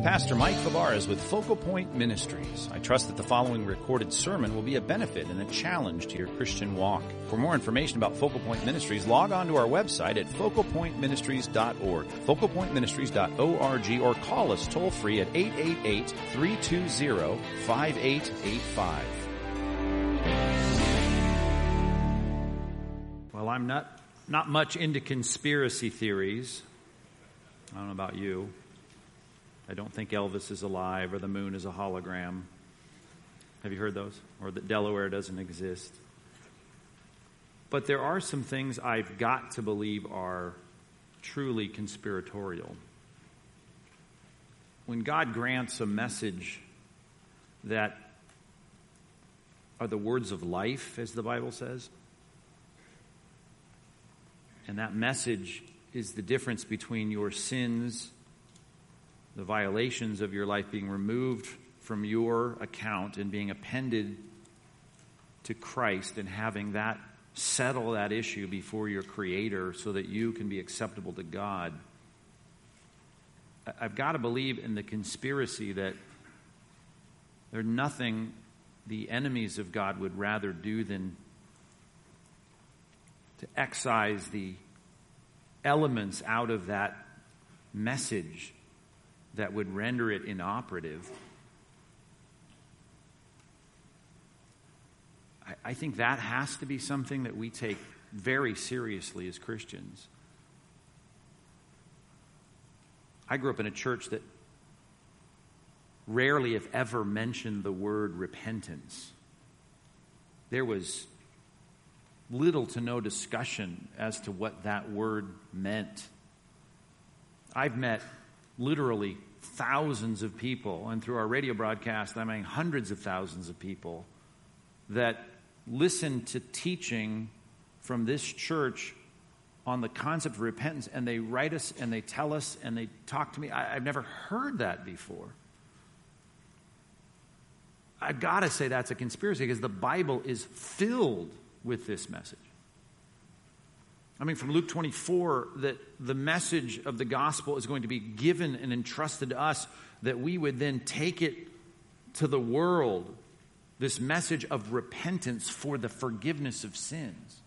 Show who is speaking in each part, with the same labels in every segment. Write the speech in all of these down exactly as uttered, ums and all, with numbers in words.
Speaker 1: Pastor Mike Fabarez with Focal Point Ministries. I trust that the following recorded sermon will be a benefit and a challenge to your Christian walk. For more information about Focal Point Ministries, log on to our website at focal point ministries dot org, focal point ministries dot org, or call us toll free at eight eight eight, three two zero, five eight eight five. Well, I'm not, not much into conspiracy theories. I don't know about you. I don't think Elvis is alive or the moon is a hologram. Have you heard those? Or that Delaware doesn't exist. But there are some things I've got to believe are truly conspiratorial. When God grants a message that are the words of life, as the Bible says, and that message is the difference between your sins, the violations of your life being removed from your account and being appended to Christ, and having that settle that issue before your Creator so that you can be acceptable to God. I've got to believe in the conspiracy that there's nothing the enemies of God would rather do than to excise the elements out of that message that would render it inoperative. I, I think that has to be something that we take very seriously as Christians. I grew up in a church that rarely, if ever, mentioned the word repentance. There was little to no discussion as to what that word meant. I've met literally thousands of people, and through our radio broadcast, I mean hundreds of thousands of people that listen to teaching from this church on the concept of repentance, and they write us and they tell us and they talk to me. I, I've never heard that before. I've got to say that's a conspiracy, because the Bible is filled with this message. I mean, from Luke twenty-four, that the message of the gospel is going to be given and entrusted to us, that we would then take it to the world, this message of repentance for the forgiveness of sins.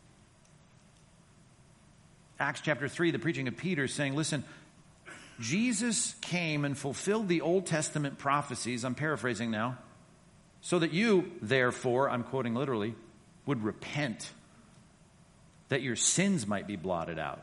Speaker 1: Acts chapter three, the preaching of Peter is saying, listen, Jesus came and fulfilled the Old Testament prophecies, I'm paraphrasing now, so that you, therefore, I'm quoting literally, would repent, that your sins might be blotted out.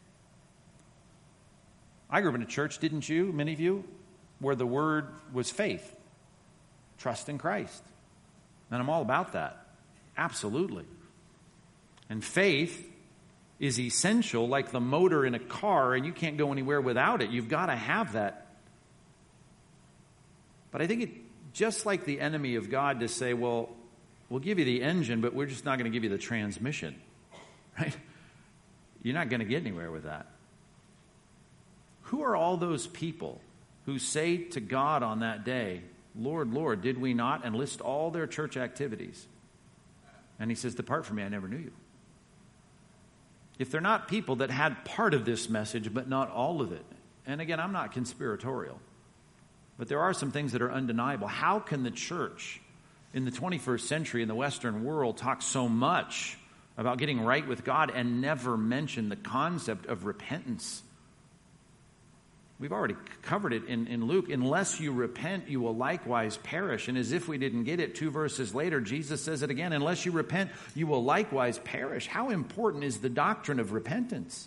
Speaker 1: I grew up in a church, didn't you, many of you, where the word was faith, trust in Christ. And I'm all about that. Absolutely. And faith is essential, like the motor in a car, and you can't go anywhere without it. You've got to have that. But I think it, just like the enemy of God, to say, well, we'll give you the engine, but we're just not going to give you the transmission. Right? You're not going to get anywhere with that. Who are all those people who say to God on that day, Lord, Lord, did we not? And list all their church activities. And he says, depart from me, I never knew you. If they're not people that had part of this message, but not all of it. And again, I'm not conspiratorial. But there are some things that are undeniable. How can the church in the twenty-first century in the Western world talk so much about getting right with God and never mention the concept of repentance? We've already covered it in, in Luke. Unless you repent, you will likewise perish. And as if we didn't get it, two verses later, Jesus says it again. Unless you repent, you will likewise perish. How important is the doctrine of repentance?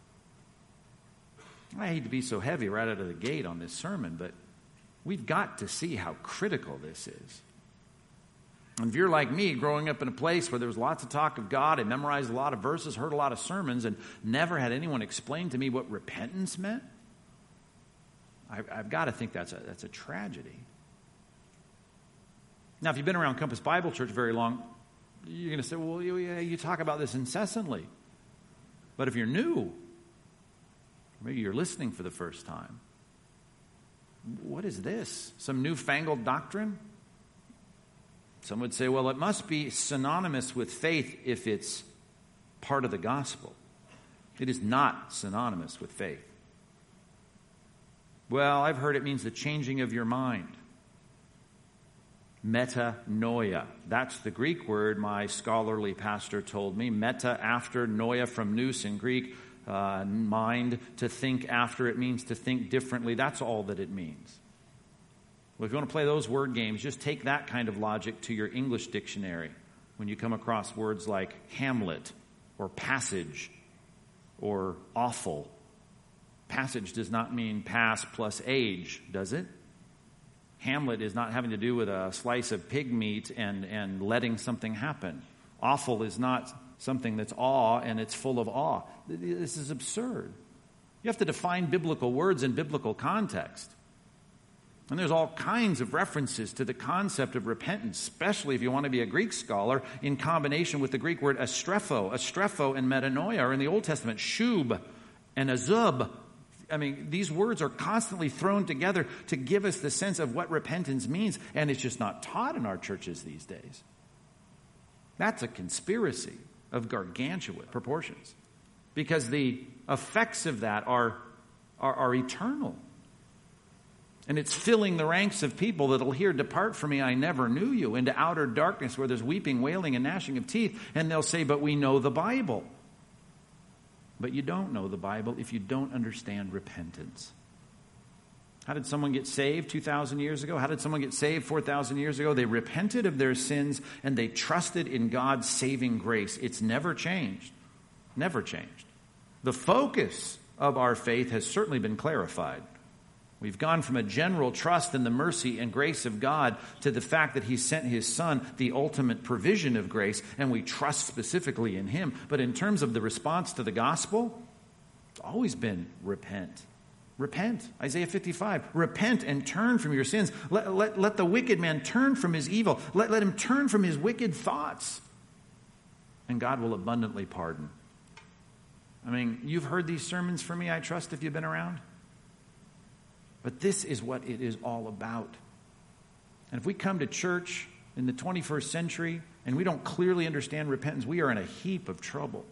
Speaker 1: I hate to be so heavy right out of the gate on this sermon, but we've got to see how critical this is. And if you're like me, growing up in a place where there was lots of talk of God, I memorized a lot of verses, heard a lot of sermons, and never had anyone explain to me what repentance meant, I, I've got to think that's a, that's a tragedy. Now, if you've been around Compass Bible Church very long, you're going to say, well, you, you talk about this incessantly. But if you're new, maybe you're listening for the first time, what is this? Some newfangled doctrine? Some would say, well, it must be synonymous with faith if it's part of the gospel. It is not synonymous with faith. Well, I've heard it means the changing of your mind. Metanoia. That's the Greek word my scholarly pastor told me. Meta, after, noia from nous in Greek, uh, mind, to think after. It means to think differently. That's all that it means. Well, if you want to play those word games, just take that kind of logic to your English dictionary when you come across words like Hamlet or passage or awful. Passage does not mean past plus age, does it? Hamlet is not having to do with a slice of pig meat and, and letting something happen. Awful is not something that's awe and it's full of awe. This is absurd. You have to define biblical words in biblical context. And there's all kinds of references to the concept of repentance, especially if you want to be a Greek scholar, in combination with the Greek word astrepho. Astrepho and metanoia are in the Old Testament. Shub and azub. I mean, these words are constantly thrown together to give us the sense of what repentance means, and it's just not taught in our churches these days. That's a conspiracy of gargantuan proportions, because the effects of that are, are, are eternal. And it's filling the ranks of people that'll hear, "Depart from me, I never knew you," into outer darkness where there's weeping, wailing, and gnashing of teeth. And they'll say, "But we know the Bible." But you don't know the Bible if you don't understand repentance. How did someone get saved two thousand years ago? How did someone get saved four thousand years ago? They repented of their sins and they trusted in God's saving grace. It's never changed. Never changed. The focus of our faith has certainly been clarified. We've gone from a general trust in the mercy and grace of God to the fact that He sent His Son, the ultimate provision of grace, and we trust specifically in Him. But in terms of the response to the gospel, it's always been repent. Repent. Isaiah fifty-five. Repent and turn from your sins. Let, let, let the wicked man turn from his evil. Let, let him turn from his wicked thoughts. And God will abundantly pardon. I mean, you've heard these sermons from me, I trust, if you've been around. But this is what it is all about. And if we come to church in the twenty-first century and we don't clearly understand repentance, we are in a heap of trouble.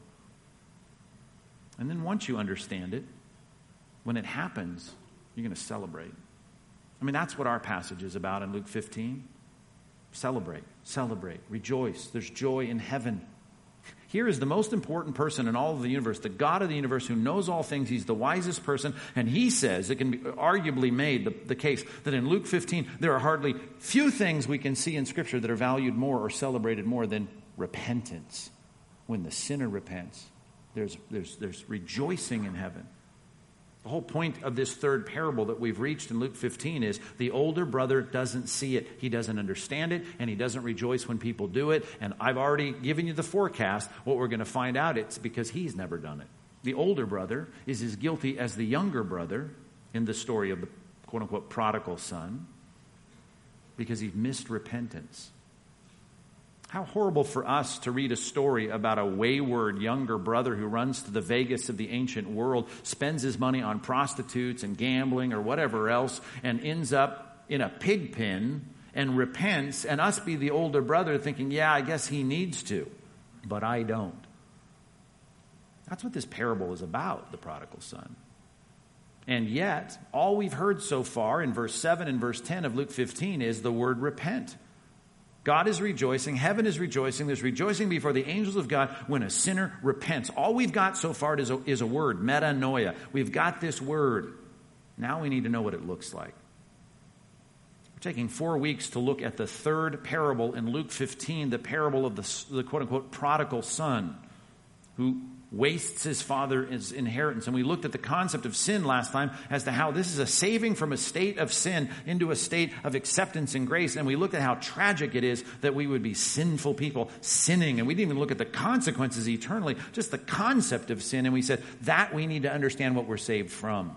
Speaker 1: And then once you understand it, when it happens, you're going to celebrate. I mean, that's what our passage is about in Luke fifteen. Celebrate, celebrate, rejoice. There's joy in heaven. Here is the most important person in all of the universe, the God of the universe who knows all things. He's the wisest person. And he says, it can be arguably made the, the case that in Luke fifteen, there are hardly few things we can see in Scripture that are valued more or celebrated more than repentance. When the sinner repents, there's, there's, there's rejoicing in heaven. The whole point of this third parable that we've reached in Luke fifteen is the older brother doesn't see it. He doesn't understand it, and he doesn't rejoice when people do it. And I've already given you the forecast. What we're going to find out, it's because he's never done it. The older brother is as guilty as the younger brother in the story of the quote-unquote prodigal son because he's missed repentance. How horrible for us to read a story about a wayward younger brother who runs to the Vegas of the ancient world, spends his money on prostitutes and gambling or whatever else, and ends up in a pig pen and repents, and us be the older brother thinking, yeah, I guess he needs to, but I don't. That's what this parable is about, the prodigal son. And yet, all we've heard so far in verse seven and verse ten of Luke fifteen is the word repent. God is rejoicing. Heaven is rejoicing. There's rejoicing before the angels of God when a sinner repents. All we've got so far is a, is a word, metanoia. We've got this word. Now we need to know what it looks like. We're taking four weeks to look at the third parable in Luke fifteen, the parable of the, the quote-unquote prodigal son who wastes his father's inheritance. And we looked at the concept of sin last time as to how this is a saving from a state of sin into a state of acceptance and grace. And we looked at how tragic it is that we would be sinful people sinning. And we didn't even look at the consequences eternally, just the concept of sin. And we said that we need to understand what we're saved from.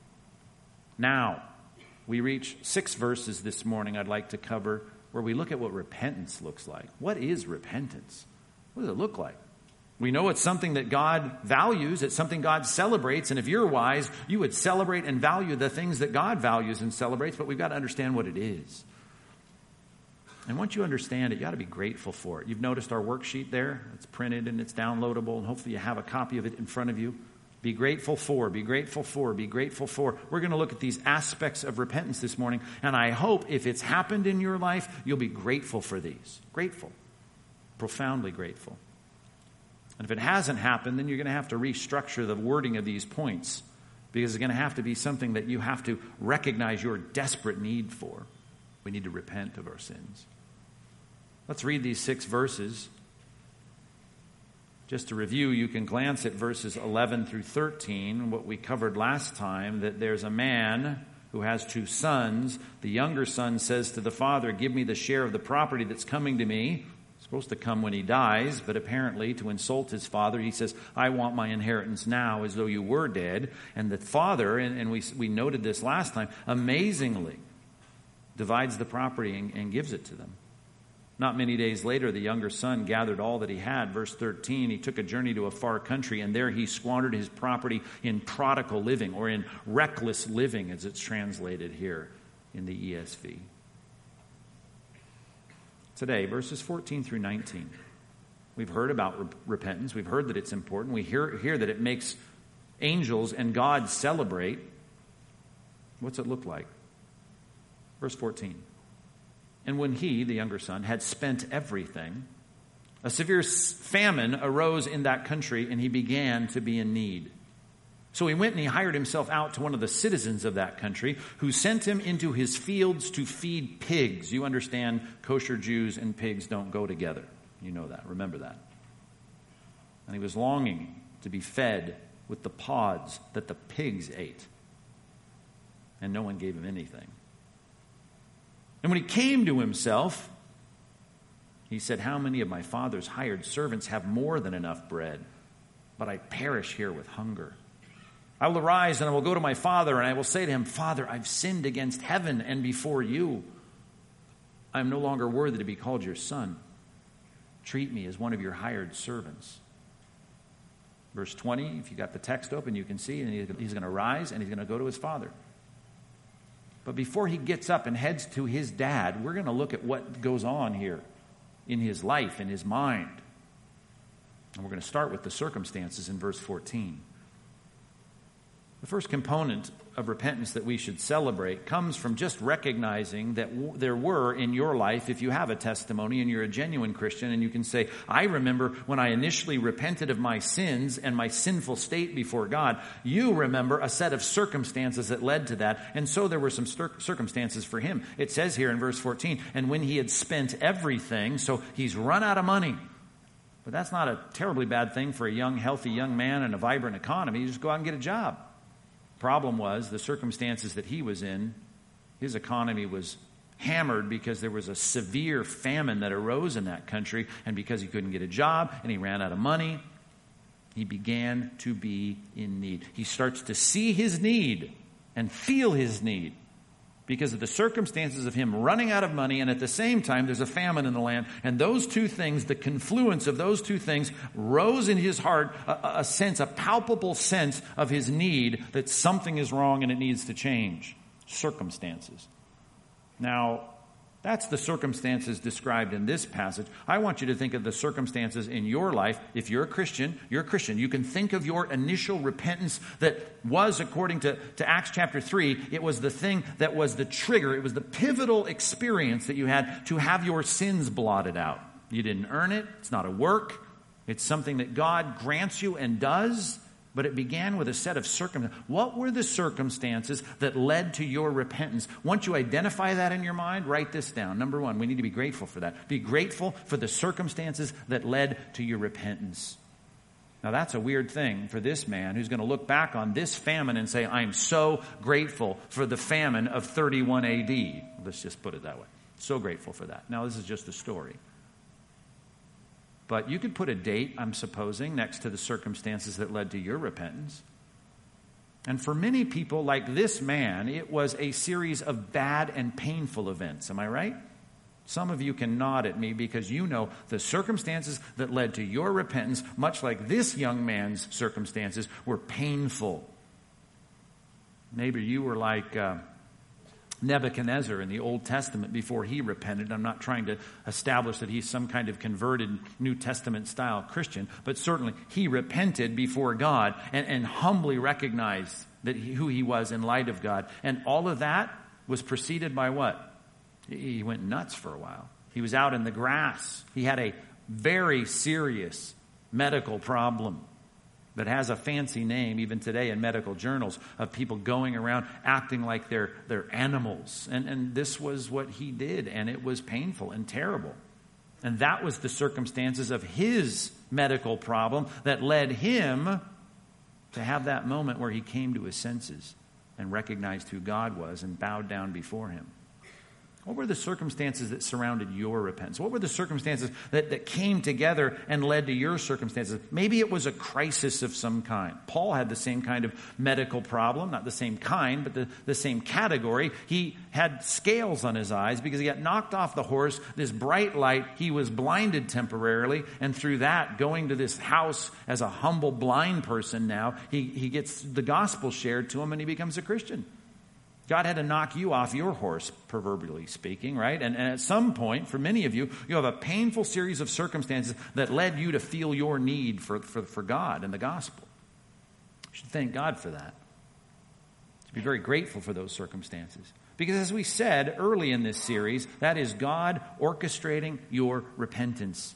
Speaker 1: Now, we reach six verses this morning I'd like to cover where we look at what repentance looks like. What is repentance? What does it look like? We know it's something that God values. It's something God celebrates. And if you're wise, you would celebrate and value the things that God values and celebrates. But we've got to understand what it is. And once you understand it, you got to be grateful for it. You've noticed our worksheet there. It's printed and it's downloadable. And hopefully you have a copy of it in front of you. Be grateful for, be grateful for, be grateful for. We're going to look at these aspects of repentance this morning, and I hope if it's happened in your life, you'll be grateful for these. Grateful. Profoundly grateful. And if it hasn't happened, then you're going to have to restructure the wording of these points, because it's going to have to be something that you have to recognize your desperate need for. We need to repent of our sins. Let's read these six verses. Just to review, you can glance at verses eleven through thirteen, what we covered last time, that there's a man who has two sons. The younger son says to the father, give me the share of the property that's coming to me. It's supposed to come when he dies, but apparently to insult his father, he says, I want my inheritance now as though you were dead. And the father, and, and we, we noted this last time, amazingly divides the property and, and gives it to them. Not many days later, the younger son gathered all that he had. Verse thirteen, he took a journey to a far country, and there he squandered his property in prodigal living, or in reckless living, as it's translated here in the E S V. Today, verses fourteen through nineteen. We've heard about re- repentance. We've heard that it's important. We hear, hear that it makes angels and God celebrate. What's it look like? Verse fourteen. And when he, the younger son, had spent everything, a severe famine arose in that country, and he began to be in need. So he went and he hired himself out to one of the citizens of that country, who sent him into his fields to feed pigs. You understand, kosher Jews and pigs don't go together. You know that. Remember that. And he was longing to be fed with the pods that the pigs ate. And no one gave him anything. And when he came to himself, he said, how many of my father's hired servants have more than enough bread? But I perish here with hunger. I will arise and I will go to my father, and I will say to him, Father, I've sinned against heaven and before you. I am no longer worthy to be called your son. Treat me as one of your hired servants. Verse twenty, if you got the text open, you can see, and he's going to rise and he's going to go to his father. But before he gets up and heads to his dad, we're going to look at what goes on here in his life, in his mind. And we're going to start with the circumstances in verse fourteen. The first component of repentance that we should celebrate comes from just recognizing that w- there were in your life, if you have a testimony and you're a genuine Christian, and you can say, I remember when I initially repented of my sins and my sinful state before God. You remember a set of circumstances that led to that, and so there were some cir- circumstances for him. It says here in verse fourteen, and when he had spent everything, so he's run out of money. But that's not a terribly bad thing for a young, healthy young man in a vibrant economy. You just go out and get a job. Problem was, the circumstances that he was in, his economy was hammered because there was a severe famine that arose in that country, and because he couldn't get a job and he ran out of money, he began to be in need. He starts to see his need and feel his need because of the circumstances of him running out of money, and at the same time there's a famine in the land. And those two things, the confluence of those two things, rose in his heart a, a sense, a palpable sense of his need, that something is wrong and it needs to change. Circumstances. Now, that's the circumstances described in this passage. I want you to think of the circumstances in your life. If you're a Christian, you're a Christian. You can think of your initial repentance that was, according to, to Acts chapter three, it was the thing that was the trigger. It was the pivotal experience that you had to have your sins blotted out. You didn't earn it. It's not a work. It's something that God grants you and does. But it began with a set of circumstances. What were the circumstances that led to your repentance? Once you identify that in your mind, write this down. Number one, we need to be grateful for that. Be grateful for the circumstances that led to your repentance. Now, that's a weird thing for this man who's going to look back on this famine and say, I'm so grateful for the famine of thirty-one A D. Let's just put it that way. So grateful for that. Now, this is just a story. But you could put a date, I'm supposing, next to the circumstances that led to your repentance. And for many people like this man, it was a series of bad and painful events. Am I right? Some of you can nod at me because you know the circumstances that led to your repentance, much like this young man's circumstances, were painful. Maybe you were like uh, Nebuchadnezzar in the Old Testament before he repented. I'm not trying to establish that he's some kind of converted New Testament style Christian, but certainly he repented before God and, and humbly recognized that he, who he was in light of God. And all of that was preceded by what? He went nuts for a while. He was out in the grass. He had a very serious medical problem that has a fancy name even today in medical journals of people going around acting like they're, they're animals. And, and this was what he did, and it was painful and terrible. And that was the circumstances of his medical problem that led him to have that moment where he came to his senses and recognized who God was and bowed down before him. What were the circumstances that surrounded your repentance? What were the circumstances that, that came together and led to your circumstances? Maybe it was a crisis of some kind. Paul had the same kind of medical problem, not the same kind, but the, the same category. He had scales on his eyes because he got knocked off the horse, this bright light. He was blinded temporarily, and through that, going to this house as a humble blind person now, he, he gets the gospel shared to him and he becomes a Christian. God had to knock you off your horse, proverbially speaking, right? And, and at some point, for many of you, you have a painful series of circumstances that led you to feel your need for, for, for God and the gospel. You should thank God for that. You should be very grateful for those circumstances. Because as we said early in this series, that is God orchestrating your repentance.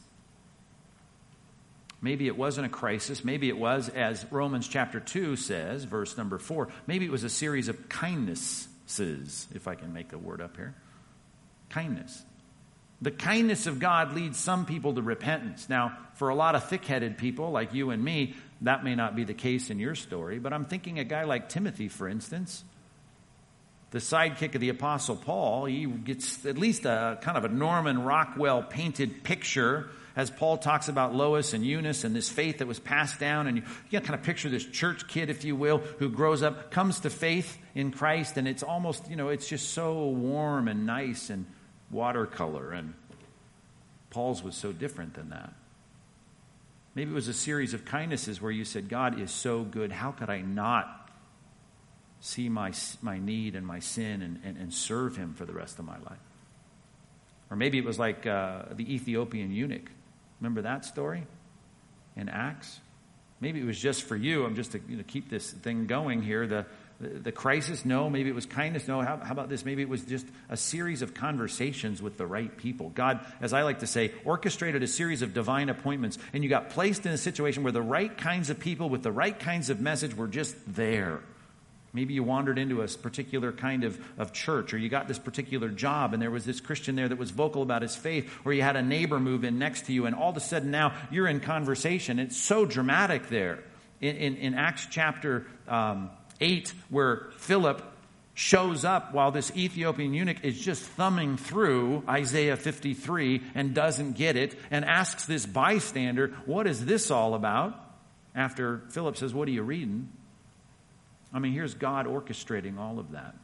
Speaker 1: Maybe it wasn't a crisis. Maybe it was, as Romans chapter two says, verse number four, maybe it was a series of kindnesses, if I can make a word up here. Kindness. The kindness of God leads some people to repentance. Now, for a lot of thick-headed people like you and me, that may not be the case in your story, but I'm thinking a guy like Timothy, for instance, the sidekick of the Apostle Paul. He gets at least a kind of a Norman Rockwell painted picture as Paul talks about Lois and Eunice and this faith that was passed down. And you, you can kind of picture this church kid, if you will, who grows up, comes to faith in Christ, and it's almost, you know, it's just so warm and nice and watercolor. And Paul's was so different than that. Maybe it was a series of kindnesses where you said, God is so good. How could I not see my my need and my sin and, and, and serve him for the rest of my life? Or maybe it was like uh, the Ethiopian eunuch. Remember that story in Acts? Maybe it was just for you. I'm just to you know, keep this thing going here. The, the the crisis? No. Maybe it was kindness? No. How, how about this? Maybe it was just a series of conversations with the right people. God, as I like to say, orchestrated a series of divine appointments, and you got placed in a situation where the right kinds of people with the right kinds of message were just there. Maybe you wandered into a particular kind of, of church, or you got this particular job and there was this Christian there that was vocal about his faith, or you had a neighbor move in next to you and all of a sudden now you're in conversation. It's so dramatic there. In, in, in Acts chapter um, eight, where Philip shows up while this Ethiopian eunuch is just thumbing through Isaiah fifty-three and doesn't get it and asks this bystander, what is this all about? After Philip says, what are you reading? I mean, here's God orchestrating all of that.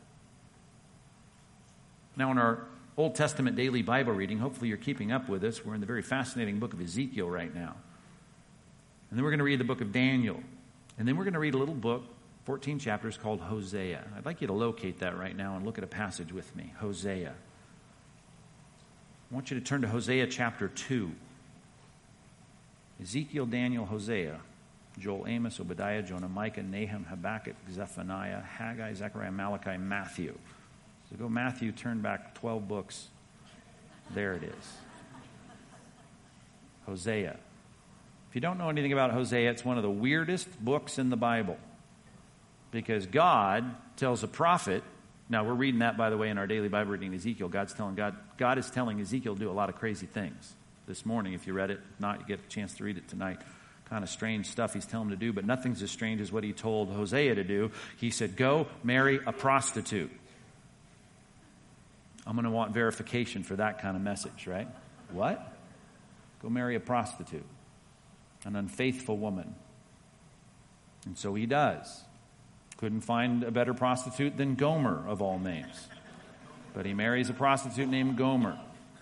Speaker 1: Now, in our Old Testament daily Bible reading, hopefully you're keeping up with us. We're in the very fascinating book of Ezekiel right now. And then we're going to read the book of Daniel. And then we're going to read a little book, fourteen chapters, called Hosea. I'd like you to locate that right now and look at a passage with me. Hosea. I want you to turn to Hosea chapter two. Ezekiel, Daniel, Hosea. Joel, Amos, Obadiah, Jonah, Micah, Nahum, Habakkuk, Zephaniah, Haggai, Zechariah, Malachi, Matthew. So go Matthew, turn back twelve books. There it is. Hosea. If you don't know anything about Hosea, it's one of the weirdest books in the Bible. Because God tells a prophet, now we're reading that, by the way, in our daily Bible reading, Ezekiel. God's telling God, God is telling Ezekiel to do a lot of crazy things. This morning, if you read it, if not, you get a chance to read it tonight. Kind of strange stuff he's telling him to do, but nothing's as strange as what he told Hosea to do. He said, go marry a prostitute. I'm going to want verification for that kind of message, right? What? Go marry a prostitute, an unfaithful woman. And so he does. Couldn't find a better prostitute than Gomer, of all names. But he marries a prostitute named Gomer.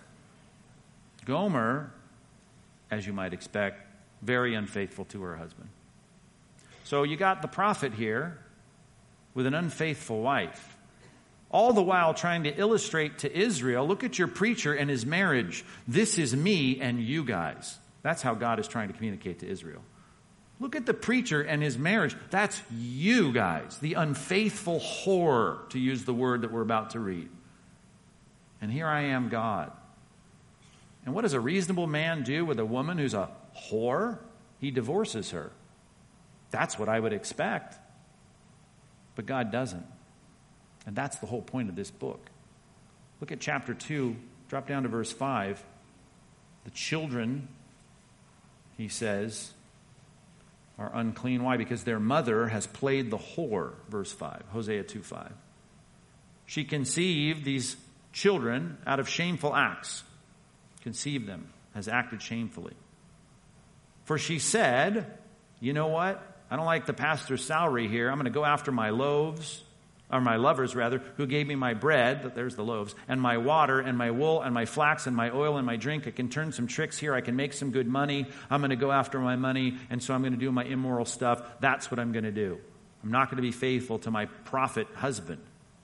Speaker 1: Gomer, as you might expect, very unfaithful to her husband. So you got the prophet here with an unfaithful wife. all the while trying to illustrate to Israel, look at your preacher and his marriage. This is me and you guys. That's how God is trying to communicate to Israel. Look at the preacher and his marriage. That's you guys, the unfaithful whore, to use the word that we're about to read. And here I am, God. And what does a reasonable man do with a woman who's a whore? He divorces her. That's what I would expect. But God doesn't. And that's the whole point of this book. Look at chapter two, drop down to verse five. The children, he says, are unclean. Why? Because their mother has played the whore, verse five, Hosea two five. She conceived these children out of shameful acts. Conceived them, has acted shamefully. For she said, you know what? I don't like the pastor's salary here. I'm going to go after my loaves, or my lovers rather, who gave me my bread, there's the loaves, and my water, and my wool, and my flax, and my oil, and my drink. I can turn some tricks here. I can make some good money. I'm going to go after my money, and so I'm going to do my immoral stuff. That's what I'm going to do. I'm not going to be faithful to my prophet husband.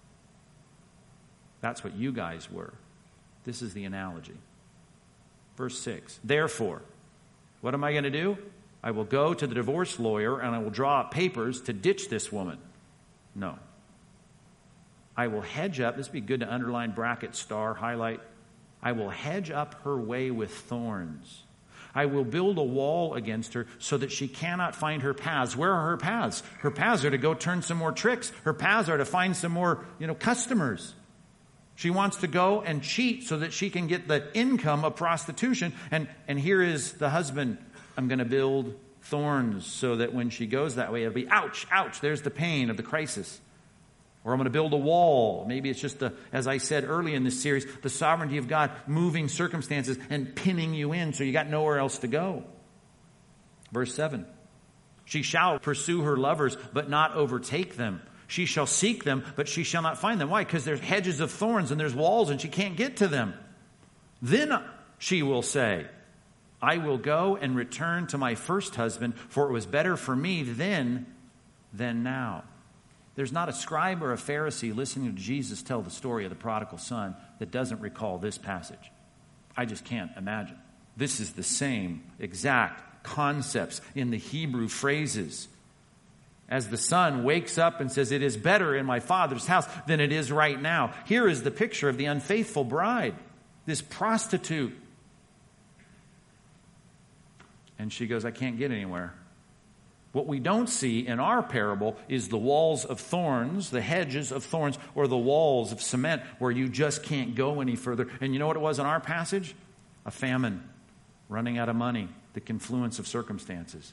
Speaker 1: That's what you guys were. This is the analogy. Verse six, therefore, what am I going to do? I will go to the divorce lawyer and I will draw up papers to ditch this woman. No. I will hedge up, this would be good to underline, bracket, star, highlight. I will hedge up her way with thorns. I will build a wall against her so that she cannot find her paths. Where are her paths? Her paths are to go turn some more tricks. Her paths are to find some more, you know, customers. She wants to go and cheat so that she can get the income of prostitution. And, and here is the husband. I'm going to build thorns so that when she goes that way, it'll be, ouch, ouch, there's the pain of the crisis. Or I'm going to build a wall. Maybe it's just, the, as I said early in this series, the sovereignty of God moving circumstances and pinning you in so you got nowhere else to go. Verse seven. She shall pursue her lovers, but not overtake them. She shall seek them, but she shall not find them. Why? Because there's hedges of thorns and there's walls and she can't get to them. Then she will say, I will go and return to my first husband, for it was better for me then than now. There's not a scribe or a Pharisee listening to Jesus tell the story of the prodigal son that doesn't recall this passage. I just can't imagine. This is the same exact concepts in the Hebrew phrases. As the son wakes up and says, it is better in my father's house than it is right now. Here is the picture of the unfaithful bride, this prostitute. And she goes, I can't get anywhere. What we don't see in our parable is the walls of thorns, the hedges of thorns, or the walls of cement where you just can't go any further. And you know what it was in our passage? A famine, running out of money, the confluence of circumstances.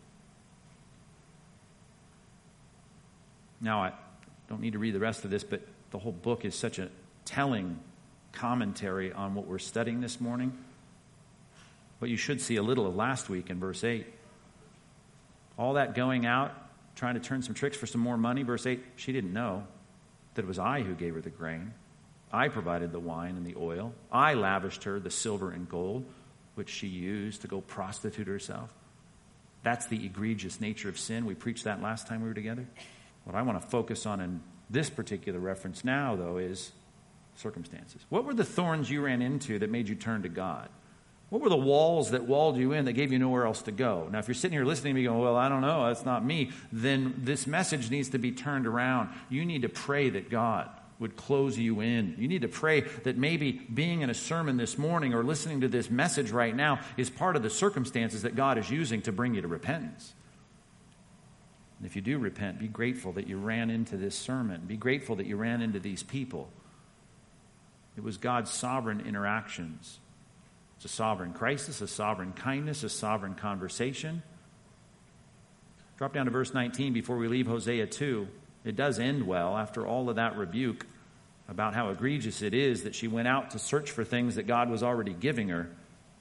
Speaker 1: Now, I don't need to read the rest of this, but the whole book is such a telling commentary on what we're studying this morning. But you should see a little of last week in verse eight. All that going out, trying to turn some tricks for some more money. Verse eight, she didn't know that it was I who gave her the grain. I provided the wine and the oil. I lavished her the silver and gold, which she used to go prostitute herself. That's the egregious nature of sin. We preached that last time we were together. What I want to focus on in this particular reference now, though, is circumstances. What were the thorns you ran into that made you turn to God? What were the walls that walled you in that gave you nowhere else to go? Now, if you're sitting here listening to me going, well, I don't know, that's not me, then this message needs to be turned around. You need to pray that God would close you in. You need to pray that maybe being in a sermon this morning or listening to this message right now is part of the circumstances that God is using to bring you to repentance. And if you do repent, be grateful that you ran into this sermon. Be grateful that you ran into these people. It was God's sovereign interactions. It's a sovereign crisis, a sovereign kindness, a sovereign conversation. Drop down to verse nineteen before we leave Hosea two. It does end well after all of that rebuke about how egregious it is that she went out to search for things that God was already giving her.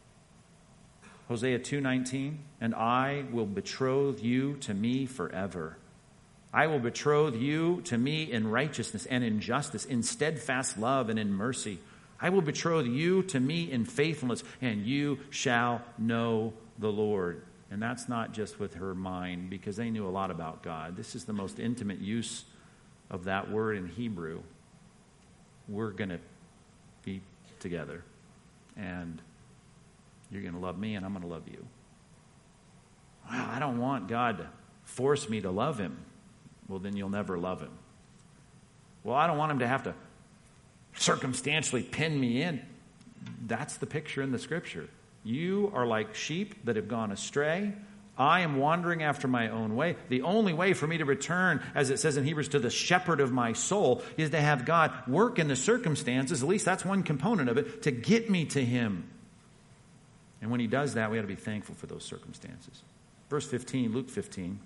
Speaker 1: Hosea two nineteen, and I will betroth you to me forever. I will betroth you to me in righteousness and in justice, in steadfast love and in mercy. I will betroth you to me in faithfulness, and you shall know the Lord. And that's not just with her mind, because they knew a lot about God. This is the most intimate use of that word in Hebrew. we're going to be together. And you're going to love me, and I'm going to love you. Well, I don't want God to force me to love him. Well, then you'll never love him. Well, I don't want him to have to circumstantially pin me in. That's the picture in the Scripture. You are like sheep that have gone astray. I am wandering after my own way. The only way for me to return, as it says in Hebrews, to the shepherd of my soul is to have God work in the circumstances, at least that's one component of it, to get me to him. And when he does that, we ought to be thankful for those circumstances. Verse fifteen, Luke fifteen.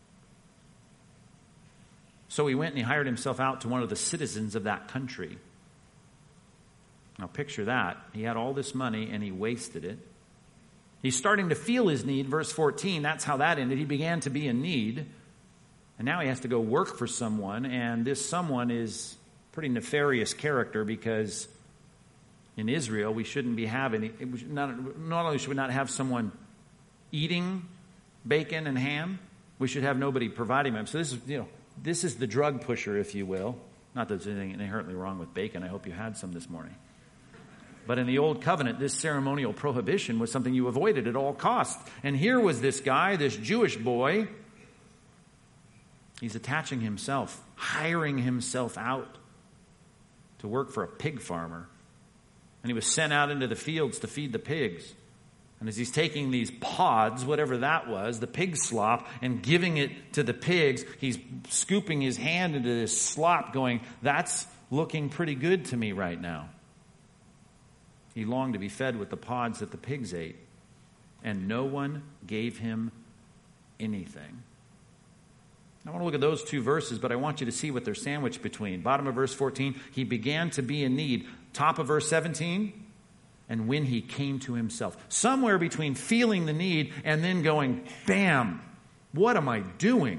Speaker 1: So he went and he hired himself out to one of the citizens of that country. Now picture that. He had all this money and he wasted it. He's starting to feel his need. Verse fourteen, that's how that ended. He began to be in need. And now he has to go work for someone. And this someone is pretty nefarious character, because in Israel we shouldn't be having, it should not, not only should we not have someone eating bacon and ham, we should have nobody providing them. So this is, you know, this is the drug pusher, if you will. Not that there's anything inherently wrong with bacon. I hope you had some this morning. But in the Old Covenant, this ceremonial prohibition was something you avoided at all costs. And here was this guy, this Jewish boy. He's attaching himself, hiring himself out to work for a pig farmer. And he was sent out into the fields to feed the pigs. And as he's taking these pods, whatever that was, the pig slop, and giving it to the pigs, he's scooping his hand into this slop going, that's looking pretty good to me right now. He longed to be fed with the pods that the pigs ate. And no one gave him anything. I want to look at those two verses, but I want you to see what they're sandwiched between. Bottom of verse fourteen, he began to be in need. Top of verse seventeen, and when he came to himself. Somewhere between feeling the need and then going, bam, what am I doing?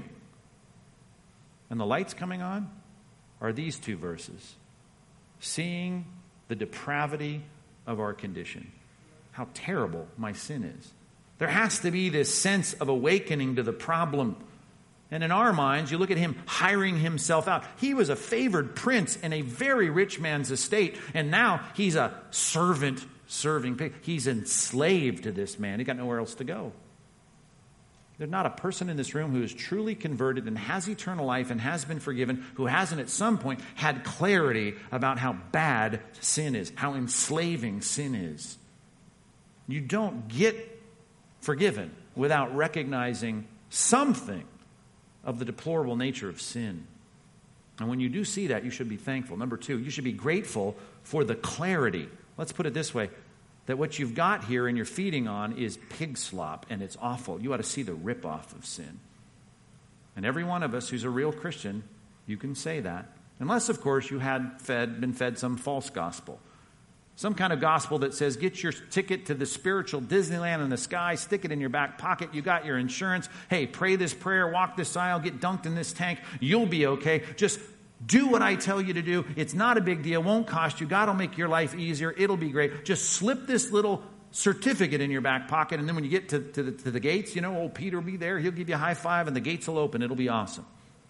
Speaker 1: And the lights coming on are these two verses. Seeing the depravity of our condition. How terrible my sin is. There has to be this sense of awakening to the problem. And in our minds, you look at him hiring himself out. He was a favored prince in a very rich man's estate. And now he's a servant serving pig. He's enslaved to this man. He got nowhere else to go. There's not a person in this room who is truly converted and has eternal life and has been forgiven, who hasn't at some point had clarity about how bad sin is, how enslaving sin is. You don't get forgiven without recognizing something of the deplorable nature of sin. And when you do see that, you should be thankful. Number two, you should be grateful for the clarity. Let's put it this way, that what you've got here and you're feeding on is pig slop, and it's awful. You ought to see the ripoff of sin. And every one of us who's a real Christian, you can say that. Unless, of course, you had fed, been fed some false gospel. Some kind of gospel that says, get your ticket to the spiritual Disneyland in the sky, stick it in your back pocket, you got your insurance. Hey, pray this prayer, walk this aisle, get dunked in this tank, you'll be okay. Just do what I tell you to do. It's not a big deal, won't cost you. God will make your life easier, it'll be great. Just slip this little certificate in your back pocket, and then when you get to, to, the, to the gates, you know, old Peter will be there, he'll give you a high five, and the gates will open, it'll be awesome.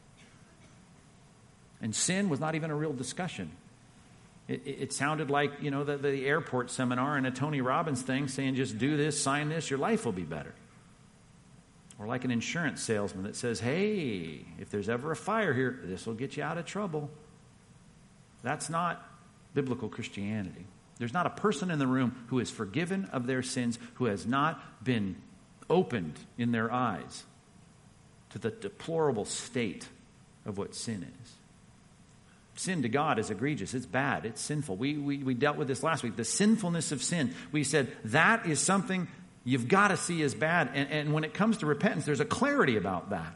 Speaker 1: And sin was not even a real discussion. It, it sounded like, you know, the, the airport seminar and a Tony Robbins thing saying just do this, sign this, your life will be better. Or like an insurance salesman that says, hey, if there's ever a fire here, this will get you out of trouble. That's not biblical Christianity. There's not a person in the room who is forgiven of their sins, who has not been opened in their eyes to the deplorable state of what sin is. Sin to God is egregious. It's bad. It's sinful. We, we, we dealt with this last week. The sinfulness of sin. We said that is something you've got to see as bad. And, and when it comes to repentance, there's a clarity about that.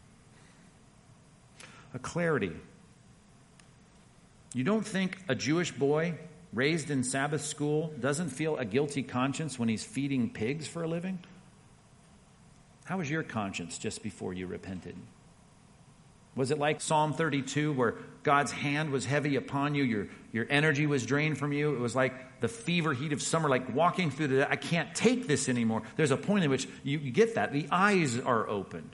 Speaker 1: A clarity. You don't think a Jewish boy raised in Sabbath school doesn't feel a guilty conscience when he's feeding pigs for a living? How was your conscience just before you repented? Was it like Psalm thirty-two where God's hand was heavy upon you, your, your energy was drained from you? It was like the fever heat of summer, like walking through the, I can't take this anymore. There's a point in which you, you get that. The eyes are opened.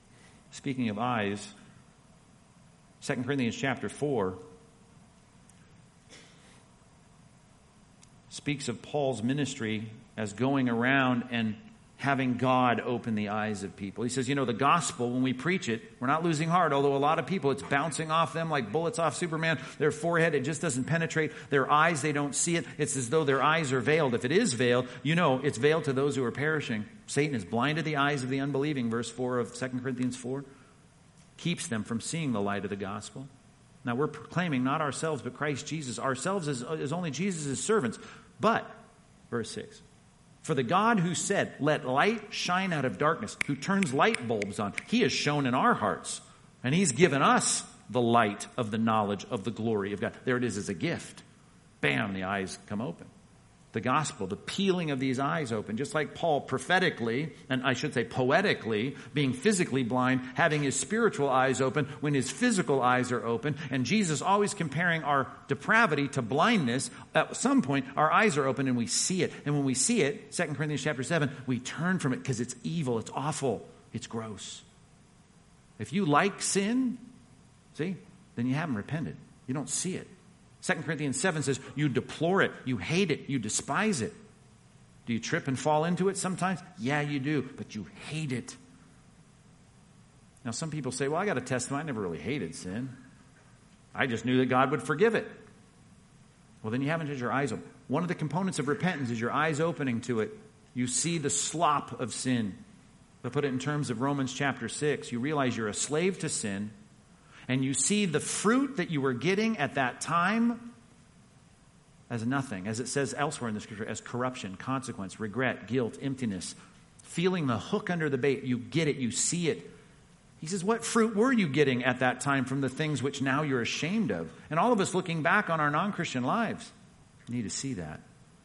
Speaker 1: Speaking of eyes, Second Corinthians chapter four, speaks of Paul's ministry as going around and having God open the eyes of people. He says, you know, the gospel, when we preach it, we're not losing heart, although a lot of people, it's bouncing off them like bullets off Superman. Their forehead, it just doesn't penetrate. Their eyes, they don't see it. It's as though their eyes are veiled. If it is veiled, you know, it's veiled to those who are perishing. Satan has blinded the eyes of the unbelieving, verse four of Second Corinthians four. Keeps them from seeing the light of the gospel. Now, we're proclaiming not ourselves, but Christ Jesus. Ourselves as, as only Jesus' servants. But, verse six, for the God who said, let light shine out of darkness, who turns light bulbs on, he has shone in our hearts. And he's given us the light of the knowledge of the glory of God. There it is as a gift. Bam, the eyes come open. The gospel, the peeling of these eyes open, just like Paul prophetically, and I should say poetically, being physically blind, having his spiritual eyes open when his physical eyes are open, and Jesus always comparing our depravity to blindness. At some point, our eyes are open and we see it. And when we see it, Second Corinthians chapter seven, we turn from it because it's evil, it's awful, it's gross. If you like sin, see, then you haven't repented. You don't see it. Second Corinthians seven says, you deplore it, you hate it, you despise it. Do you trip and fall into it sometimes? Yeah, you do, but you hate it. Now, some people say, well, I got a testimony. I never really hated sin. I just knew that God would forgive it. Well, then you haven't had your eyes open. One of the components of repentance is your eyes opening to it. You see the slop of sin. To put it in terms of Romans chapter six, you realize you're a slave to sin. And you see the fruit that you were getting at that time as nothing, as it says elsewhere in the scripture, as corruption, consequence, regret, guilt, emptiness, feeling the hook under the bait. You get it, you see it. He says, what fruit were you getting at that time from the things which now you're ashamed of? And all of us looking back on our non-Christian lives need to see that.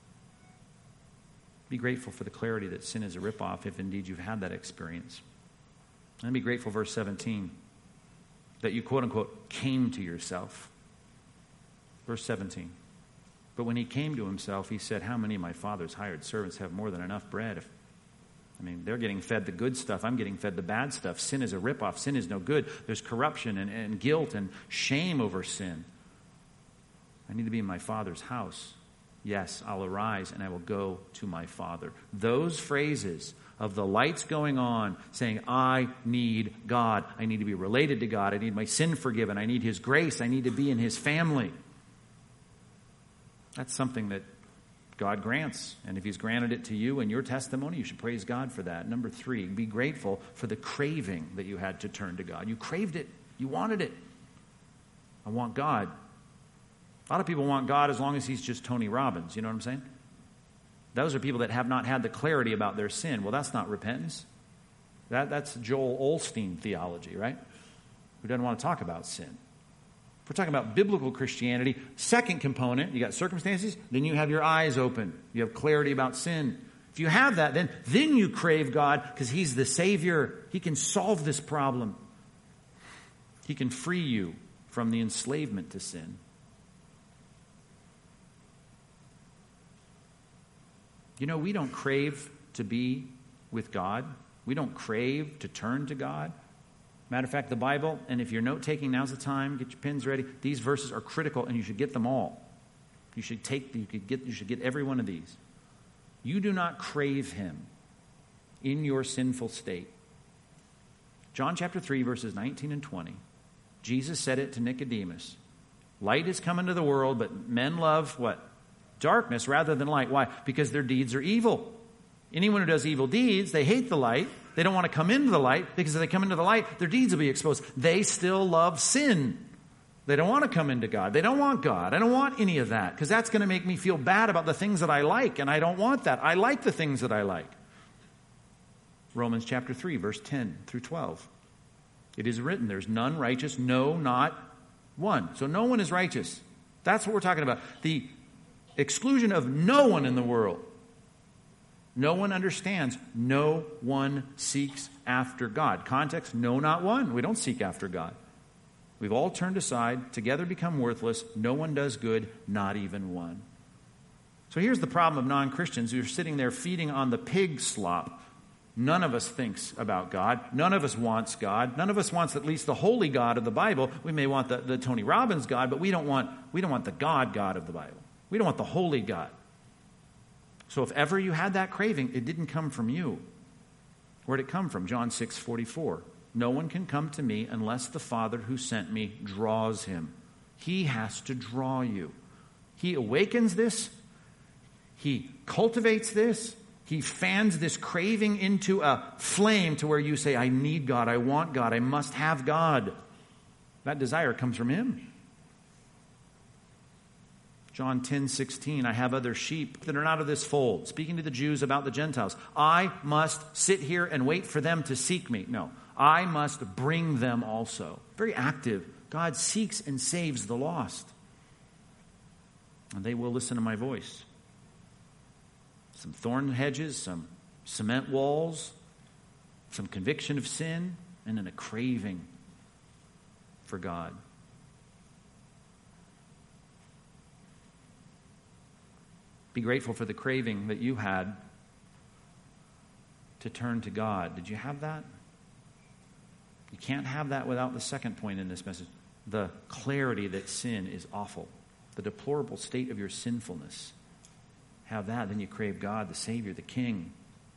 Speaker 1: Be grateful for the clarity that sin is a ripoff if indeed you've had that experience. And be grateful, verse seventeen. That you, quote unquote, came to yourself. Verse seventeen. But when he came to himself, he said, how many of my father's hired servants have more than enough bread? If, I mean, they're getting fed the good stuff. I'm getting fed the bad stuff. Sin is a ripoff. Sin is no good. There's corruption and, and guilt and shame over sin. I need to be in my father's house. Yes, I'll arise and I will go to my father. Those phrases of the lights going on, saying, I need God. I need to be related to God. I need my sin forgiven. I need his grace. I need to be in his family. That's something that God grants. And if he's granted it to you and your testimony, you should praise God for that. Number three, be grateful for the craving that you had to turn to God. You craved it. You wanted it. I want God. A lot of people want God as long as he's just Tony Robbins. You know what I'm saying? Those are people that have not had the clarity about their sin. Well, that's not repentance. That, that's Joel Osteen theology, right? Who doesn't want to talk about sin. If we're talking about biblical Christianity, second component, you got circumstances, then you have your eyes open. You have clarity about sin. If you have that, then, then you crave God because he's the Savior. He can solve this problem. He can free you from the enslavement to sin. You know, we don't crave to be with God. We don't crave to turn to God. Matter of fact, the Bible, and if you're note-taking, now's the time, get your pens ready. These verses are critical, and you should get them all. You should take, you could get, you should get every one of these. You do not crave him in your sinful state. John chapter three, verses nineteen and twenty. Jesus said it to Nicodemus. Light has come into the world, but men love what? Darkness rather than light. Why? Because their deeds are evil. Anyone who does evil deeds, they hate the light. They don't want to come into the light because if they come into the light, their deeds will be exposed. They still love sin. They don't want to come into God. They don't want God. I don't want any of that because that's going to make me feel bad about the things that I like, and I don't want that. I like the things that I like. Romans chapter three, verse ten through twelve. It is written, there's none righteous, no, not one. So no one is righteous. That's what we're talking about. The exclusion of no one in the world. No one understands. No one seeks after God. Context, no, not one. We don't seek after God. We've all turned aside, together become worthless. No one does good, not even one. So here's the problem of non-Christians who are sitting there feeding on the pig slop. None of us thinks about God. None of us wants God. None of us wants at least the holy God of the Bible. We may want the, the Tony Robbins God, but we don't want, we don't want the God God of the Bible. We don't want the holy God. So if ever you had that craving, it didn't come from you. Where did it come from? John six forty-four. No one can come to me unless the Father who sent me draws him. He has to draw you. He awakens this. He cultivates this. He fans this craving into a flame to where you say, I need God, I want God, I must have God. That desire comes from him. John ten sixteen, I have other sheep that are not of this fold. Speaking to the Jews about the Gentiles. I must sit here and wait for them to seek me. No, I must bring them also. Very active. God seeks and saves the lost. And they will listen to my voice. Some thorn hedges, some cement walls, some conviction of sin, and then a craving for God. Be grateful for the craving that you had to turn to God. Did you have that? You can't have that without the second point in this message. The clarity that sin is awful. The deplorable state of your sinfulness. Have that, then you crave God, the Savior, the King.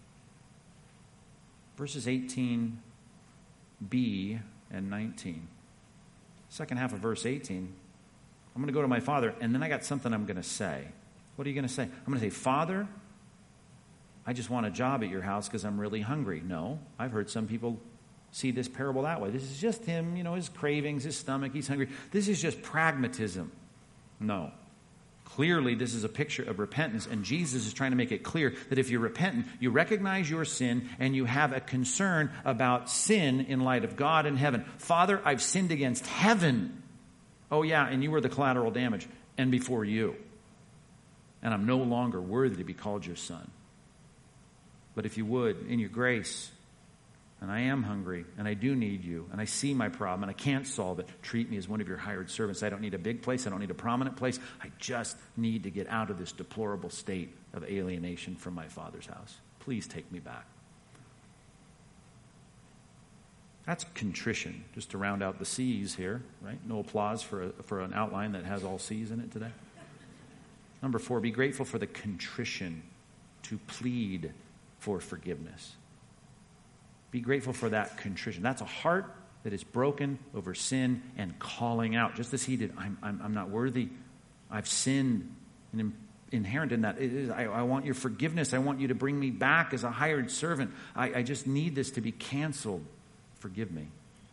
Speaker 1: Verses eighteen b and nineteen. Second half of verse eighteen. I'm going to go to my Father, and then I got something I'm going to say. What are you going to say? I'm going to say, Father, I just want a job at your house because I'm really hungry. No, I've heard some people see this parable that way. This is just him, you know, his cravings, his stomach, he's hungry. This is just pragmatism. No. Clearly, this is a picture of repentance, and Jesus is trying to make it clear that if you're repentant, you recognize your sin, and you have a concern about sin in light of God and heaven. Father, I've sinned against heaven. Oh yeah, and you were the collateral damage, and before you. And I'm no longer worthy to be called your son. But if you would, in your grace, and I am hungry, and I do need you, and I see my problem, and I can't solve it, treat me as one of your hired servants. I don't need a big place. I don't need a prominent place. I just need to get out of this deplorable state of alienation from my Father's house. Please take me back. That's contrition, just to round out the C's here, right? No applause for, a, for an outline that has all C's in it today. Number four, be grateful for the contrition to plead for forgiveness. Be grateful for that contrition. That's a heart that is broken over sin and calling out, just as he did. I'm, I'm, I'm not worthy. I've sinned. And in, inherent in that, it is, I, I want your forgiveness. I want you to bring me back as a hired servant. I, I just need this to be canceled. Forgive me.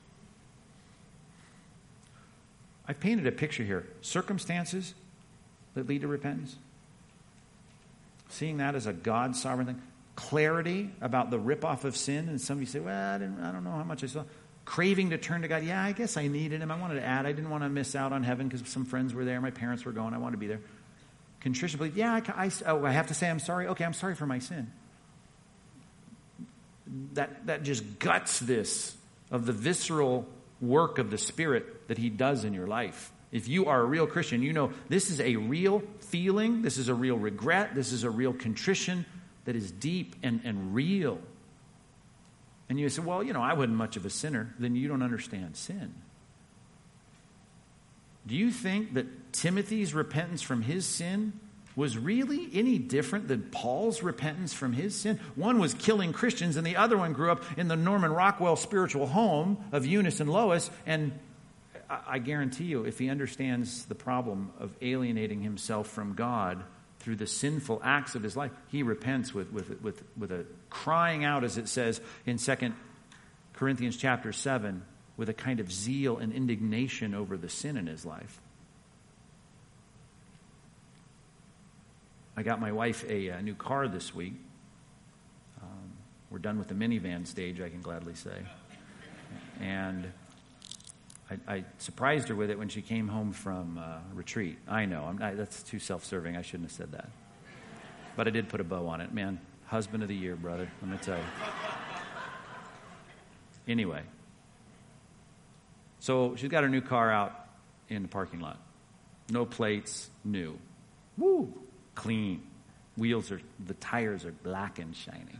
Speaker 1: I've painted a picture here. Circumstances that lead to repentance. Seeing that as a God-sovereign thing. Clarity about the ripoff of sin. And some of you say, well, I, didn't, I don't know how much I saw. Craving to turn to God. Yeah, I guess I needed him. I wanted to add. I didn't want to miss out on heaven because some friends were there. My parents were going. I wanted to be there. Contrition. Belief. Yeah, I, I, oh, I have to say I'm sorry. Okay, I'm sorry for my sin. That, that just guts this of the visceral work of the Spirit that he does in your life. If you are a real Christian, you know this is a real feeling, this is a real regret, this is a real contrition that is deep and, and real. And you say, well, you know, I wasn't much of a sinner. Then you don't understand sin. Do you think that Timothy's repentance from his sin was really any different than Paul's repentance from his sin? One was killing Christians, and the other one grew up in the Norman Rockwell spiritual home of Eunice and Lois, and I guarantee you, if he understands the problem of alienating himself from God through the sinful acts of his life, he repents with, with, with, with a crying out, as it says in Second Corinthians chapter seven, with a kind of zeal and indignation over the sin in his life. I got my wife a, a new car this week. Um, we're done with the minivan stage, I can gladly say. And I, I surprised her with it when she came home from uh, retreat. I know, I'm not, that's too self-serving. I shouldn't have said that. But I did put a bow on it. Man, husband of the year, brother, let me tell you. Anyway, so she's got her new car out in the parking lot. No plates, new. Woo! Clean. Wheels are, the tires are black and shiny.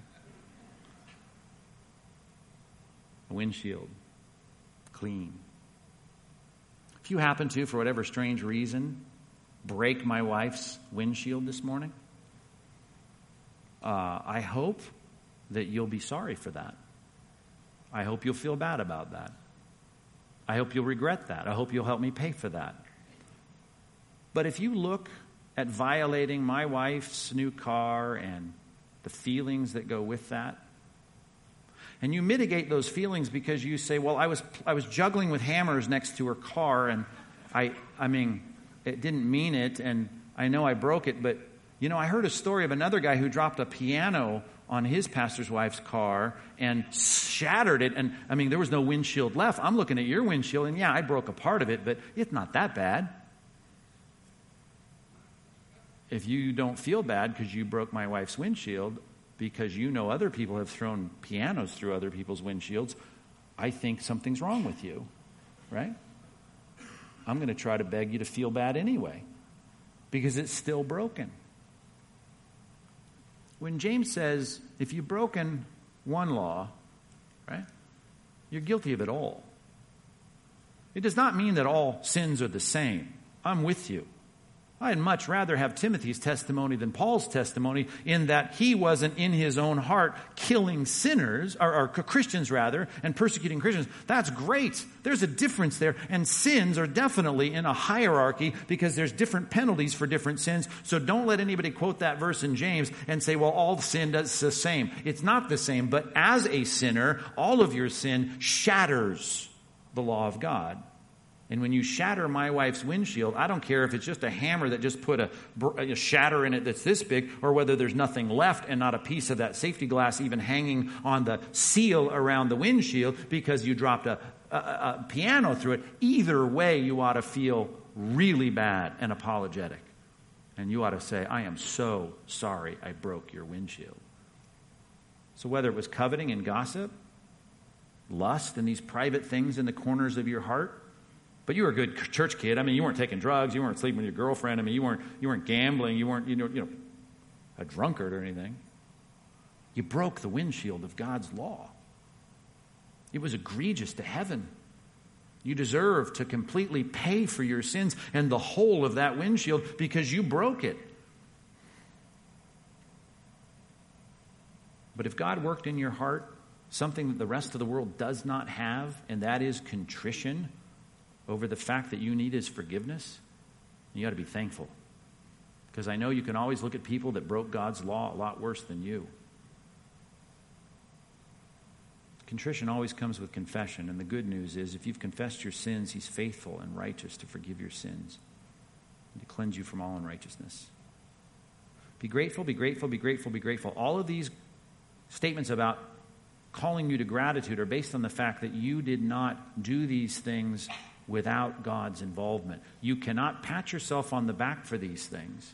Speaker 1: Windshield, clean. If you happen to, for whatever strange reason, break my wife's windshield this morning, uh, I hope that you'll be sorry for that. I hope you'll feel bad about that. I hope you'll regret that. I hope you'll help me pay for that. But if you look at violating my wife's new car and the feelings that go with that, and you mitigate those feelings because you say, well, I was I was juggling with hammers next to her car, and I I mean, it didn't mean it, and I know I broke it, but, you know, I heard a story of another guy who dropped a piano on his pastor's wife's car and shattered it, and, I mean, there was no windshield left. I'm looking at your windshield, and yeah, I broke a part of it, but it's not that bad. If you don't feel bad because you broke my wife's windshield, because you know other people have thrown pianos through other people's windshields, I think something's wrong with you, right? I'm going to try to beg you to feel bad anyway, because it's still broken. When James says, if you've broken one law, right, you're guilty of it all. It does not mean that all sins are the same. I'm with you. I'd much rather have Timothy's testimony than Paul's testimony, in that he wasn't in his own heart killing sinners, or, or Christians rather, and persecuting Christians. That's great. There's a difference there. And sins are definitely in a hierarchy, because there's different penalties for different sins. So don't let anybody quote that verse in James and say, well, all sin is the same. It's not the same. But as a sinner, all of your sin shatters the law of God. And when you shatter my wife's windshield, I don't care if it's just a hammer that just put a, a shatter in it that's this big, or whether there's nothing left and not a piece of that safety glass even hanging on the seal around the windshield because you dropped a, a, a piano through it. Either way, you ought to feel really bad and apologetic. And you ought to say, I am so sorry I broke your windshield. So whether it was coveting and gossip, lust and these private things in the corners of your heart, but you were a good church kid. I mean, you weren't taking drugs. You weren't sleeping with your girlfriend. I mean, you weren't you weren't gambling. You weren't you know you know a drunkard or anything. You broke the windshield of God's law. It was egregious to heaven. You deserve to completely pay for your sins and the whole of that windshield because you broke it. But if God worked in your heart something that the rest of the world does not have, and that is contrition over the fact that you need his forgiveness, you ought to be thankful. Because I know you can always look at people that broke God's law a lot worse than you. Contrition always comes with confession, and the good news is if you've confessed your sins, he's faithful and righteous to forgive your sins and to cleanse you from all unrighteousness. Be grateful, be grateful, be grateful, be grateful. All of these statements about calling you to gratitude are based on the fact that you did not do these things without God's involvement. You cannot pat yourself on the back for these things.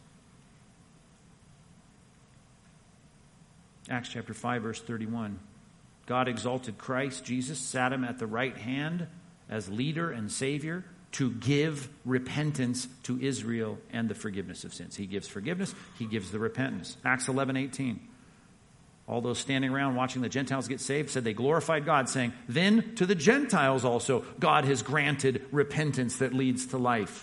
Speaker 1: Acts chapter five, verse thirty-one. God exalted Christ, Jesus, sat him at the right hand as leader and Savior to give repentance to Israel and the forgiveness of sins. He gives forgiveness, he gives the repentance. Acts eleven eighteen. All those standing around watching the Gentiles get saved said they glorified God, saying, then to the Gentiles also God has granted repentance that leads to life.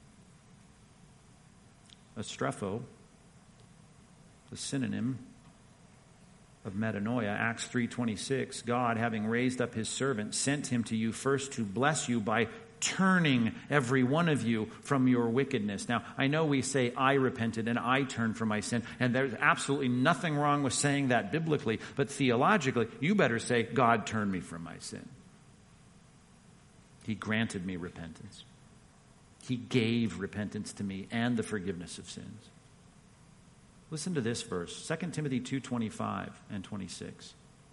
Speaker 1: Astrepho, the synonym of metanoia, Acts three twenty-six, God, having raised up his servant, sent him to you first to bless you by turning every one of you from your wickedness. Now, I know we say I repented and I turned from my sin, and there's absolutely nothing wrong with saying that biblically, but theologically, you better say, God turned me from my sin. He granted me repentance. He gave repentance to me and the forgiveness of sins. Listen to this verse, Second Timothy two twenty-five and twenty-six.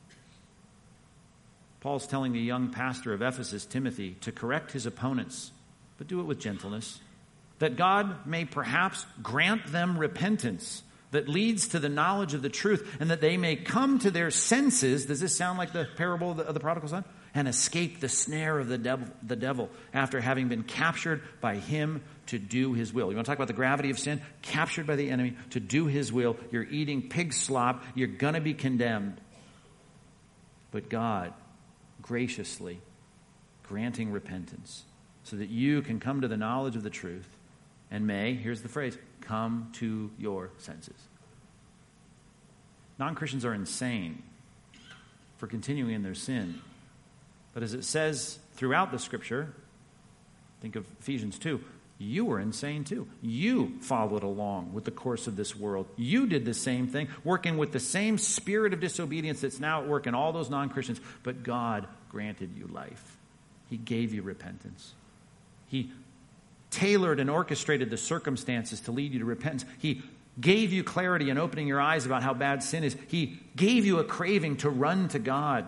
Speaker 1: Paul's telling the young pastor of Ephesus, Timothy, to correct his opponents, but do it with gentleness, that God may perhaps grant them repentance that leads to the knowledge of the truth, and that they may come to their senses. Does this sound like the parable of the, of the prodigal son? And escape the snare of the devil, the devil after having been captured by him to do his will. You want to talk about the gravity of sin? Captured by the enemy to do his will. You're eating pig slop. You're going to be condemned. But God graciously granting repentance so that you can come to the knowledge of the truth and may, here's the phrase, come to your senses. Non-Christians are insane for continuing in their sin. But as it says throughout the Scripture, think of Ephesians two, you were insane too. You followed along with the course of this world. You did the same thing, working with the same spirit of disobedience that's now at work in all those non-Christians. But God granted you life. He gave you repentance. He tailored and orchestrated the circumstances to lead you to repentance. He gave you clarity in opening your eyes about how bad sin is. He gave you a craving to run to God.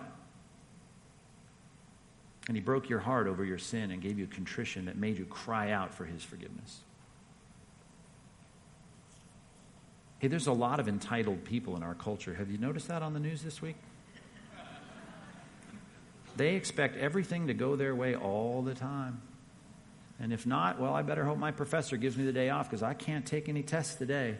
Speaker 1: And he broke your heart over your sin and gave you contrition that made you cry out for his forgiveness. Hey, there's a lot of entitled people in our culture. Have you noticed that on the news this week? They expect everything to go their way all the time. And if not, well, I better hope my professor gives me the day off because I can't take any tests today.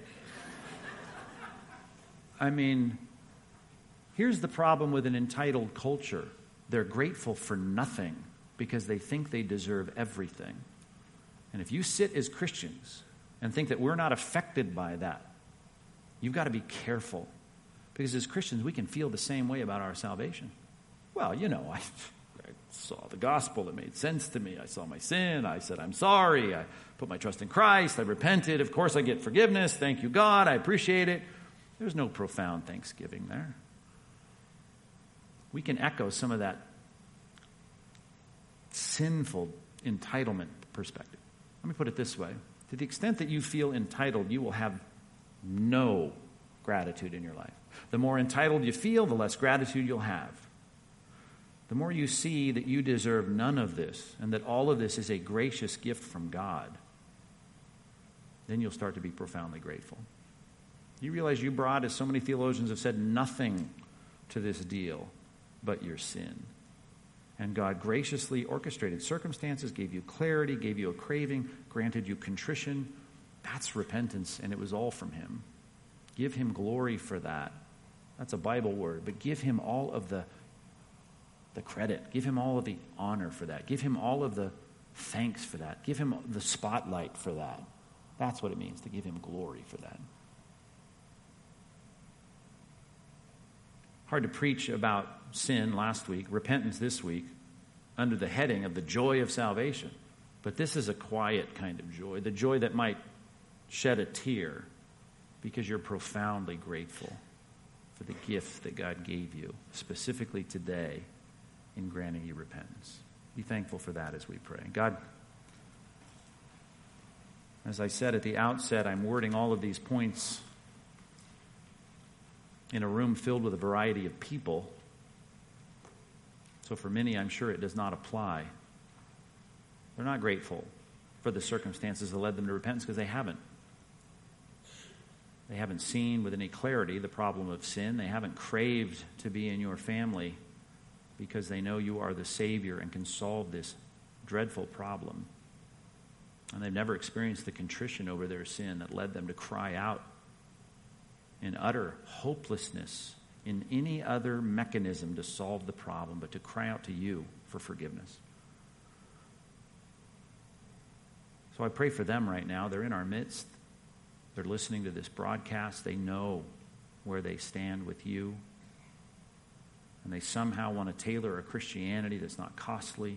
Speaker 1: I mean, here's the problem with an entitled culture. They're grateful for nothing because they think they deserve everything. And if you sit as Christians and think that we're not affected by that, you've got to be careful. Because as Christians, we can feel the same way about our salvation. Well, you know, I, I saw the gospel. It made sense to me. I saw my sin. I said, I'm sorry. I put my trust in Christ. I repented. Of course, I get forgiveness. Thank you, God. I appreciate it. There's no profound thanksgiving there. We can echo some of that sinful entitlement perspective. Let me put it this way. To the extent that you feel entitled, you will have no gratitude in your life. The more entitled you feel, the less gratitude you'll have. The more you see that you deserve none of this and that all of this is a gracious gift from God, then you'll start to be profoundly grateful. You realize you brought, as so many theologians have said, nothing to this deal but your sin. And God graciously orchestrated circumstances, gave you clarity, gave you a craving, granted you contrition. That's repentance, and it was all from him. Give him glory for that. That's a Bible word, but give him all of the, the credit. Give him all of the honor for that. Give him all of the thanks for that. Give him the spotlight for that. That's what it means to give him glory for that. Hard to preach about sin last week, repentance this week, under the heading of the joy of salvation. But this is a quiet kind of joy, the joy that might shed a tear because you're profoundly grateful for the gift that God gave you, specifically today in granting you repentance. Be thankful for that as we pray. God, as I said at the outset, I'm wording all of these points in a room filled with a variety of people. So for many, I'm sure it does not apply. They're not grateful for the circumstances that led them to repentance because they haven't. They haven't seen with any clarity the problem of sin. They haven't craved to be in your family because they know you are the Savior and can solve this dreadful problem. And they've never experienced the contrition over their sin that led them to cry out in utter hopelessness in any other mechanism to solve the problem, but to cry out to you for forgiveness. So I pray for them right now. They're in our midst. They're listening to this broadcast. They know where they stand with you. And they somehow want to tailor a Christianity that's not costly.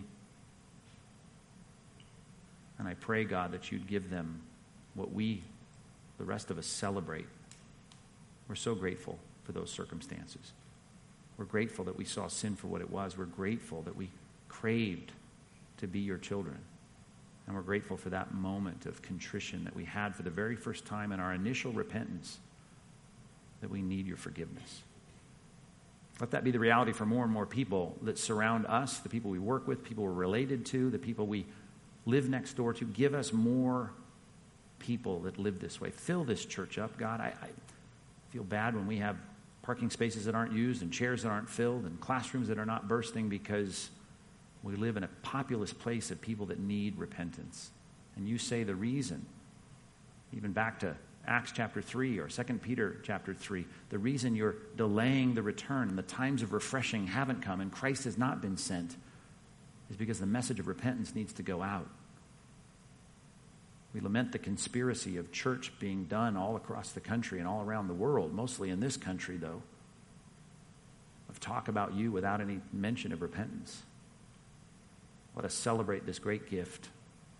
Speaker 1: And I pray, God, that you'd give them what we, the rest of us, celebrate. We're so grateful for those circumstances. We're grateful that we saw sin for what it was. We're grateful that we craved to be your children. And we're grateful for that moment of contrition that we had for the very first time in our initial repentance, that we need your forgiveness. Let that be the reality for more and more people that surround us, the people we work with, people we're related to, the people we live next door to. Give us more people that live this way. Fill this church up, God. I, I feel bad when we have parking spaces that aren't used and chairs that aren't filled and classrooms that are not bursting because we live in a populous place of people that need repentance. And you say the reason, even back to Acts chapter three or Second Peter chapter three, the reason you're delaying the return and the times of refreshing haven't come and Christ has not been sent is because the message of repentance needs to go out. We lament the conspiracy of church being done all across the country and all around the world, mostly in this country, though, of talk about you without any mention of repentance. Let us celebrate this great gift.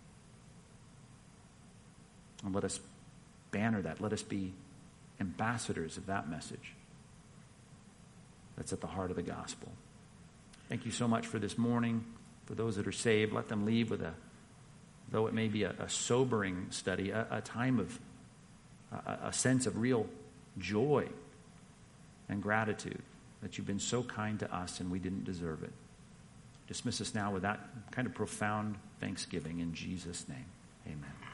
Speaker 1: And let us banner that. Let us be ambassadors of that message that's at the heart of the gospel. Thank you so much for this morning. For those that are saved, let them leave with a, though it may be a, a sobering study, a, a time of, a, a sense of real joy and gratitude that you've been so kind to us and we didn't deserve it. Dismiss us now with that kind of profound thanksgiving in Jesus' name. Amen.